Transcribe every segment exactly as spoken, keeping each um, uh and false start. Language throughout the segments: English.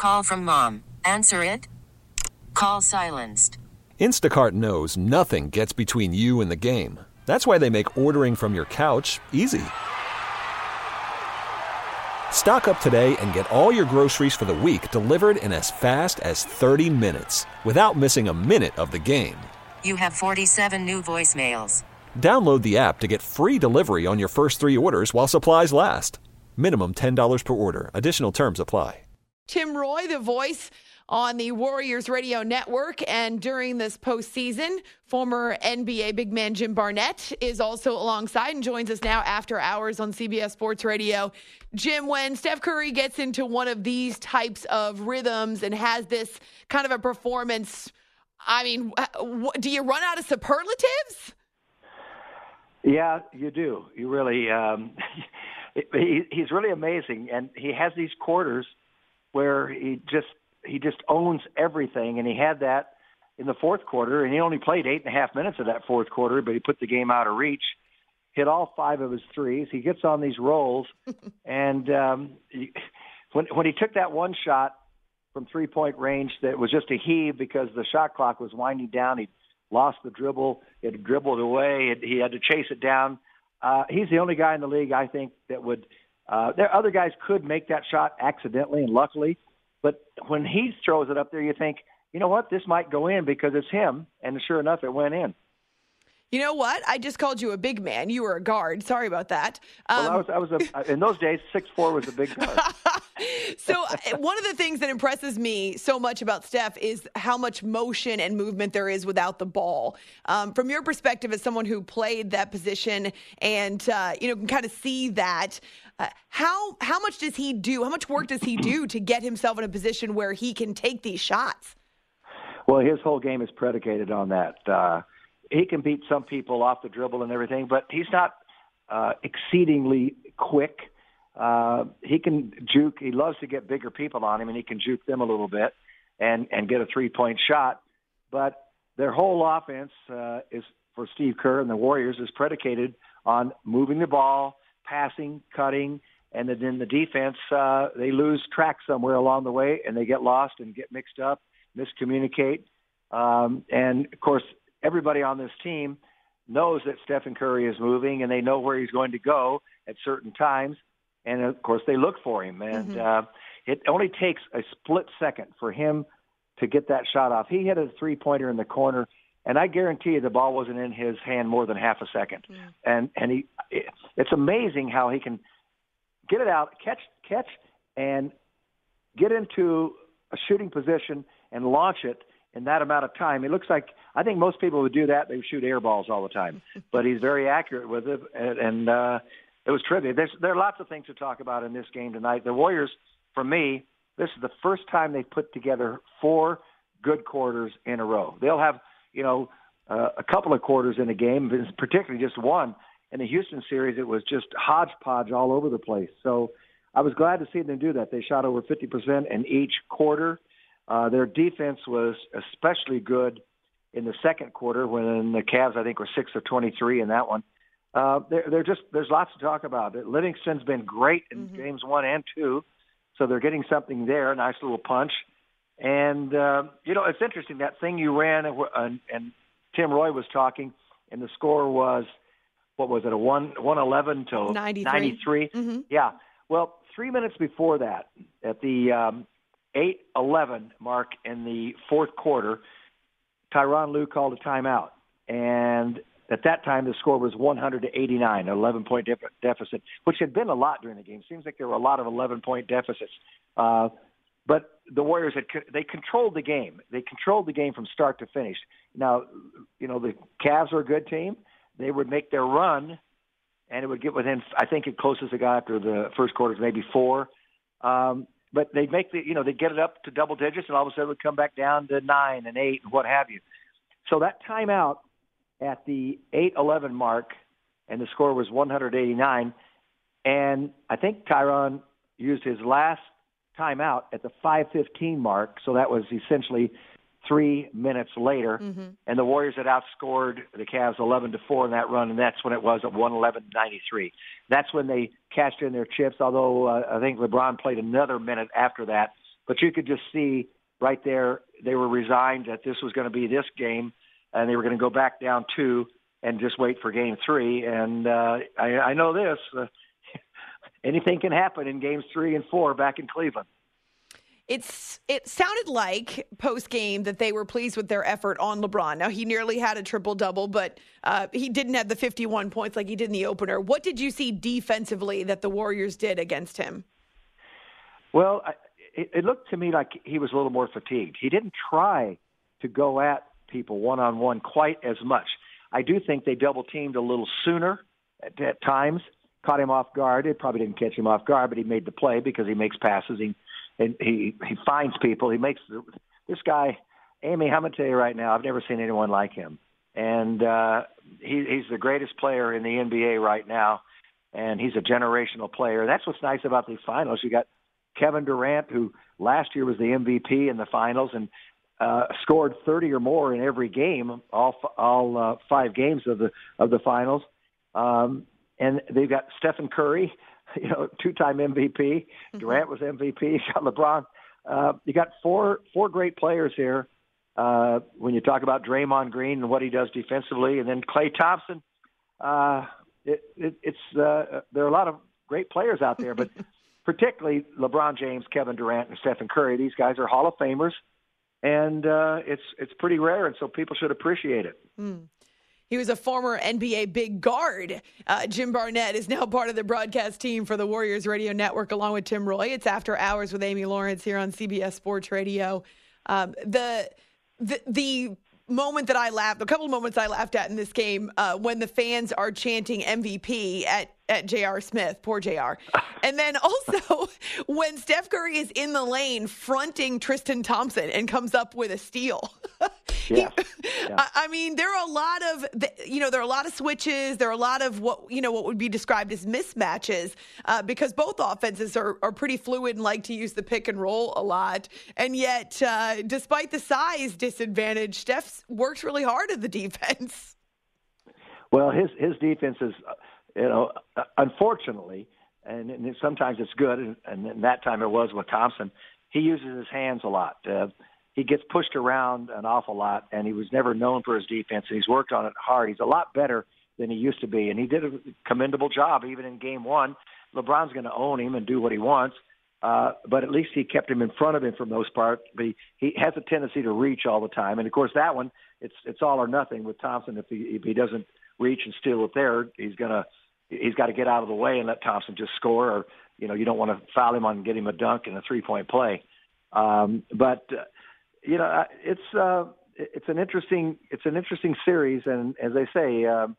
Call from mom. Answer it. Call silenced. Instacart knows nothing gets between you and the game. That's why they make ordering from your couch easy. Stock up today and get all your groceries for the week delivered in as fast as thirty minutes without missing a minute of the game. You have forty-seven new voicemails. Download the app to get free delivery on your first three orders while supplies last. Minimum ten dollars per order. Additional terms apply. Tim Roye, the voice on the Warriors Radio Network, and during this postseason, former N B A big man Jim Barnett is also alongside and joins us now after hours on C B S Sports Radio. Jim, when Steph Curry gets into one of these types of rhythms and has this kind of a performance, I mean, do you run out of superlatives? Yeah, you do. You really, um, he, he's really amazing, and he has these quarters where he just he just owns everything, and he had that in the fourth quarter, and he only played eight and a half minutes of that fourth quarter, but he put the game out of reach, hit all five of his threes. He gets on these rolls, and um, he, when when he took that one shot from three-point range that was just a heave because the shot clock was winding down, he lost the dribble, it dribbled away, it, he had to chase it down. Uh, he's the only guy in the league, I think, that would uh, – there other guys could make that shot accidentally and luckily, but when he throws it up there, you think, you know what, this might go in because it's him, and sure enough, it went in. You know what? I just called you a big man. You were a guard. Sorry about that. Um, well, I was, I was a, in those days, six foot four was a big guard. So one of the things that impresses me so much about Steph is how much motion and movement there is without the ball. Um, from your perspective as someone who played that position and, uh, you know, can kind of see that, uh, how how much does he do? How much work does he do to get himself in a position where he can take these shots? Well, his whole game is predicated on that. Uh, he can beat some people off the dribble and everything, but he's not uh, exceedingly quick. Uh, he can juke. He loves to get bigger people on him, and he can juke them a little bit and, and get a three-point shot. But their whole offense uh, is for Steve Kerr and the Warriors is predicated on moving the ball, passing, cutting, and then in the defense, uh, they lose track somewhere along the way, and they get lost and get mixed up, miscommunicate. Um, and, of course, everybody on this team knows that Stephen Curry is moving, and they know where he's going to go at certain times. And, of course, they look for him. And mm-hmm. uh, it only takes a split second for him to get that shot off. He hit a three-pointer in the corner, and I guarantee you the ball wasn't in his hand more than half a second. Yeah. And and he, it, it's amazing how he can get it out, catch, catch, and get into a shooting position and launch it in that amount of time. It looks like, I think most people would do that. They would shoot air balls all the time. But he's very accurate with it, and, and uh, it was trivia. There's, there are lots of things to talk about in this game tonight. The Warriors, for me, this is the first time they've put together four good quarters in a row. They'll have, you know, uh, a couple of quarters in a game, particularly just one. In the Houston series, it was just hodgepodge all over the place. So I was glad to see them do that. They shot over fifty percent in each quarter. Uh, their defense was especially good in the second quarter when the Cavs, I think, were six of twenty-three in that one. Uh, they're, they're just, there's lots to talk about. Livingston's been great in mm-hmm. games one and two, so they're getting something there, a nice little punch. And, uh, you know, it's interesting, that thing you ran, and, and Tim Roye was talking, and the score was, what was it, a one eleven to ninety-three? ninety-three? Mm-hmm. Yeah. Well, three minutes before that, at the um, eight eleven mark in the fourth quarter, Tyronn Lue called a timeout. And at that time, the score was one hundred to eighty-nine, an eleven-point def- deficit, which had been a lot during the game. Seems like there were a lot of eleven-point deficits. Uh, but the Warriors, had they controlled the game. They controlled the game from start to finish. Now, you know, the Cavs are a good team. They would make their run, and it would get within, I think it closest it got after the first quarter, maybe four. Um, but they'd make the, you know, they'd get it up to double digits, and all of a sudden it would come back down to nine and eight and what have you. So that timeout at the eight eleven mark, and the score was one hundred eighty-nine, and I think Tyronn used his last timeout at the five fifteen mark, so that was essentially three minutes later, mm-hmm. and the Warriors had outscored the Cavs eleven to four in that run, and that's when it was at one eleven ninety-three. That's when they cashed in their chips, although uh, I think LeBron played another minute after that but you could just see right there they were resigned that this was going to be this game, and they were going to go back down two and just wait for game three. And uh, I, I know this. Uh, anything can happen in games three and four back in Cleveland. It's it sounded like post game that they were pleased with their effort on LeBron. Now, he nearly had a triple double, but uh, he didn't have the fifty-one points like he did in the opener. What did you see defensively that the Warriors did against him? Well, I, it, it looked to me like he was a little more fatigued. He didn't try to go at people one on one quite as much. I do think they double teamed a little sooner at, at times, caught him off guard. It probably didn't catch him off guard, but he made the play because he makes passes. He And he, he finds people. He makes this guy, Amy, I'm going to tell you right now, I've never seen anyone like him. And uh, he, he's the greatest player in the N B A right now, and he's a generational player. That's what's nice about these finals. You got Kevin Durant, who last year was the M V P in the finals and uh, scored thirty or more in every game, all all uh, five games of the of the finals. Um, and they've got Stephen Curry, you know, two-time M V P. Durant was M V P. You got LeBron. Uh, you got four four great players here. Uh, when you talk about Draymond Green and what he does defensively, and then Klay Thompson, uh, it, it, it's uh, there are a lot of great players out there, but particularly LeBron James, Kevin Durant, and Stephen Curry. These guys are Hall of Famers, and uh, it's it's pretty rare, and so people should appreciate it. Mm. He was a former N B A big guard. Uh, Jim Barnett is now part of the broadcast team for the Warriors Radio Network, along with Tim Roy. It's After Hours with Amy Lawrence here on C B S Sports Radio. Um, the, the the moment that I laughed, a couple of moments I laughed at in this game, uh, when the fans are chanting M V P at at J R. Smith, poor J R. And then also when Steph Curry is in the lane fronting Tristan Thompson and comes up with a steal. Yeah. yeah. I, I mean, there are a lot of, you know, there are a lot of switches. There are a lot of what, you know, what would be described as mismatches uh, because both offenses are, are pretty fluid and like to use the pick and roll a lot. And yet, uh, despite the size disadvantage, Steph works really hard at the defense. Well, his, his defense is, you know, unfortunately, and, and sometimes it's good, and, and that time it was with Thompson, he uses his hands a lot. Uh, he gets pushed around an awful lot, and he was never known for his defense, and he's worked on it hard. He's a lot better than he used to be, and he did a commendable job even in game one. LeBron's going to own him and do what he wants, uh, but at least he kept him in front of him for the most part. But he, he has a tendency to reach all the time, and, of course, that one, it's it's all or nothing with Thompson. If he, if he doesn't reach and steal it there, he's going to he's got to get out of the way and let Thompson just score, or, you know, you don't want to foul him on getting him a dunk in a three-point play. Um, but, uh, you know, it's uh, it's an interesting it's an interesting series, and as they say, um,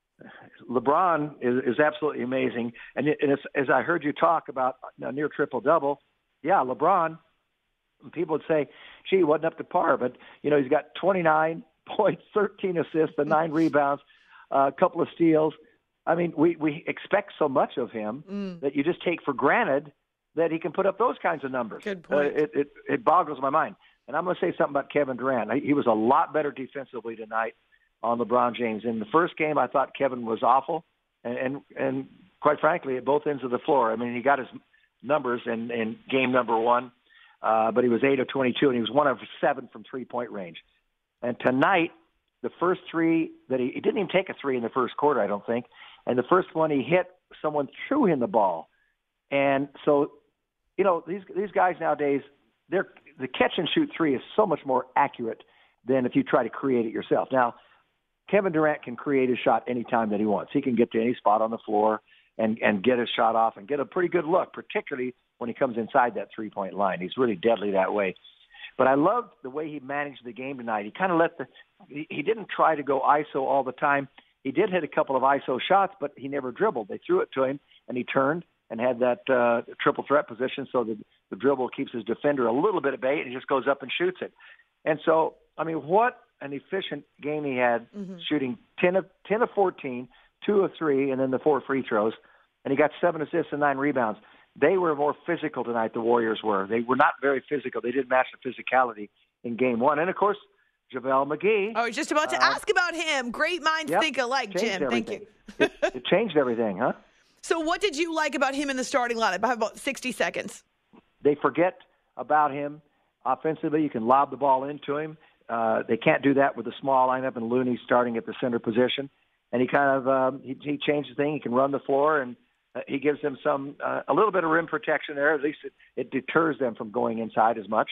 LeBron is, is absolutely amazing. And, it, and it's, as I heard you talk about a near triple-double, yeah, LeBron, people would say, gee, wasn't up to par. But, you know, he's got twenty-nine points, thirteen assists, and nine rebounds, uh, a couple of steals. I mean, we, we expect so much of him mm. that you just take for granted that he can put up those kinds of numbers. Good point. Uh, it, it, it boggles my mind. And I'm going to say something about Kevin Durant. He was a lot better defensively tonight on LeBron James. In the first game, I thought Kevin was awful, and and, and quite frankly, at both ends of the floor. I mean, he got his numbers in, in game number one, uh, but he was eight of twenty-two, and he was one of seven from three-point range. And tonight, the first three that he, he didn't even take a three in the first quarter, I don't think, and the first one he hit, someone threw him the ball. And so, you know, these these guys nowadays, they're the catch and shoot three is so much more accurate than if you try to create it yourself. Now, Kevin Durant can create his shot anytime that he wants. He can get to any spot on the floor and, and get his shot off and get a pretty good look, particularly when he comes inside that three-point line. He's really deadly that way. But I loved the way he managed the game tonight. He kind of let the he, – he didn't try to go I S O all the time. He did hit a couple of I S O shots, but he never dribbled. They threw it to him, and he turned and had that uh, triple threat position, so the, the dribble keeps his defender a little bit at bay, and he just goes up and shoots it. And so, I mean, what an efficient game he had, mm-hmm. shooting ten of fourteen, two of three, and then the four free throws. And he got seven assists and nine rebounds. They were more physical tonight, the Warriors were. They were not very physical. They didn't match the physicality in game one. And, of course, JaVale McGee. I was just about to uh, ask about him. Great minds yep, think alike, Jim. Everything. Thank you. it, it changed everything, huh? So what did you like about him in the starting lineup? I have about sixty seconds. They forget about him. Offensively, you can lob the ball into him. Uh, they can't do that with a small lineup and Looney starting at the center position. And he kind of um, he, he changed the thing. He can run the floor, and uh, he gives them some uh, a little bit of rim protection there. At least it, it deters them from going inside as much.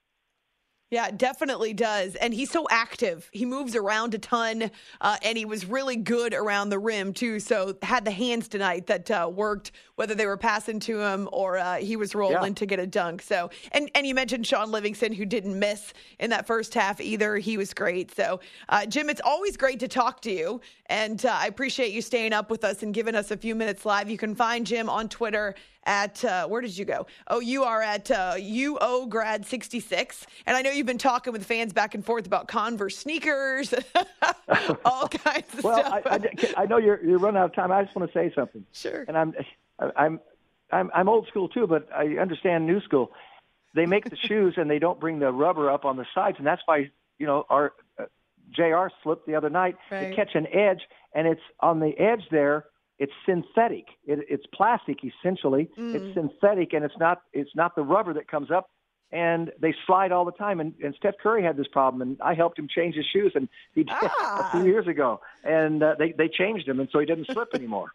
Yeah, it definitely does. And he's so active. He moves around a ton, uh, and he was really good around the rim, too. So had the hands tonight that uh, worked, whether they were passing to him or uh, he was rolling yeah. to get a dunk. So, and, and you mentioned Sean Livingston, who didn't miss in that first half either. He was great. So, uh, Jim, it's always great to talk to you. And uh, I appreciate you staying up with us and giving us a few minutes live. You can find Jim on Twitter at, uh, where did you go? Oh, you are at uh, U O Grad sixty-six. And I know you've been talking with fans back and forth about Converse sneakers, all kinds of well, stuff. Well, I, I, I know you're, you're running out of time. I just want to say something. Sure. And I'm, I'm, I'm, I'm old school too, but I understand new school. They make the shoes and they don't bring the rubber up on the sides. And that's why, you know, our uh, J R slipped the other night. Right. They catch an edge, and it's on the edge there. It's synthetic. It, it's plastic, essentially. Mm. It's synthetic, and it's not. It's not the rubber that comes up. And they slide all the time. And, and Steph Curry had this problem, and I helped him change his shoes, and he did ah. a few years ago. And uh, they they changed him, and so he didn't slip anymore.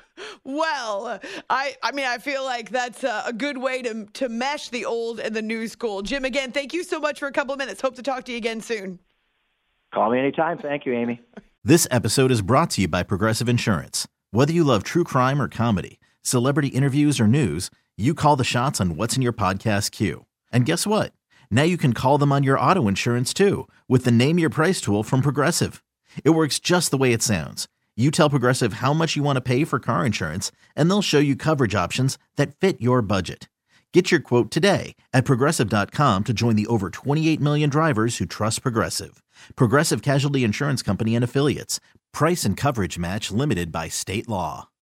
Well, I I mean, I feel like that's a, a good way to to mesh the old and the new school. Jim, again, thank you so much for a couple of minutes. Hope to talk to you again soon. Call me anytime. Thank you, Amy. This episode is brought to you by Progressive Insurance. Whether you love true crime or comedy, celebrity interviews or news, you call the shots on what's in your podcast queue. And guess what? Now you can call them on your auto insurance too with the Name Your Price tool from Progressive. It works just the way it sounds. You tell Progressive how much you want to pay for car insurance, and they'll show you coverage options that fit your budget. Get your quote today at Progressive dot com to join the over twenty-eight million drivers who trust Progressive. Progressive Casualty Insurance Company and Affiliates. Price and coverage match limited by state law.